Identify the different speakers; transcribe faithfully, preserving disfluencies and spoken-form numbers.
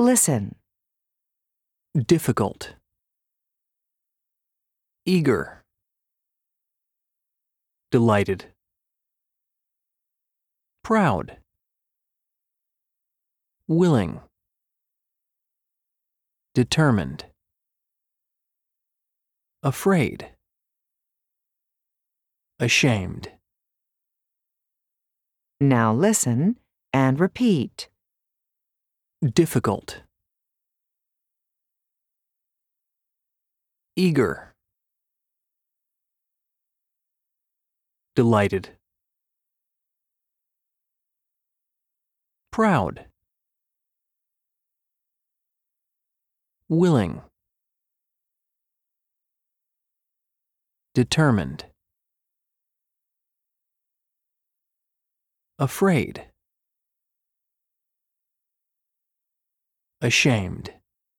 Speaker 1: Listen.
Speaker 2: Difficult. Eager. Delighted. Proud. Willing. Determined. Afraid. Ashamed.
Speaker 1: Now listen and repeat.
Speaker 2: Difficult. Eager. Delighted. Proud. Willing. Determined. Afraid. Ashamed.